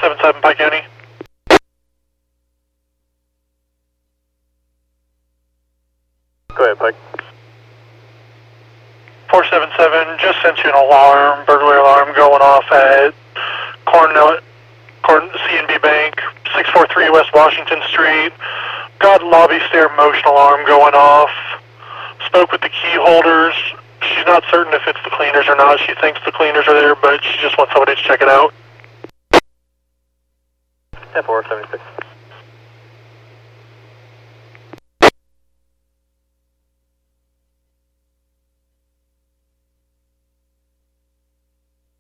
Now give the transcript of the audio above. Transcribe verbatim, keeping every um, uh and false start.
seven seven, Pike County. Go ahead, Pike. four seven seven, just sent you an alarm, burglary alarm going off at Cornell, Corn, C N B Bank, six four three West Washington Street. Got lobby stair motion alarm going off. Spoke with the key holders. She's not certain if it's the cleaners or not. She thinks the cleaners are there, but she just wants somebody to check it out. ten four seventy-six.